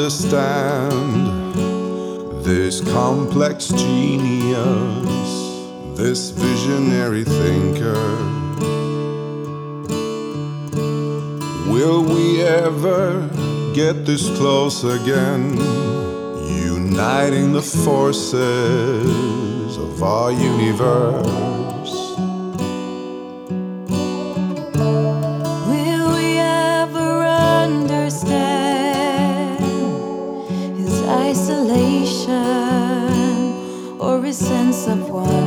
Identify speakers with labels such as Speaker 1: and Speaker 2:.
Speaker 1: understand this complex genius, this visionary thinker? Will we ever get this close again, uniting the forces of our universe?
Speaker 2: Will we ever understand his isolation or his sense of wonder?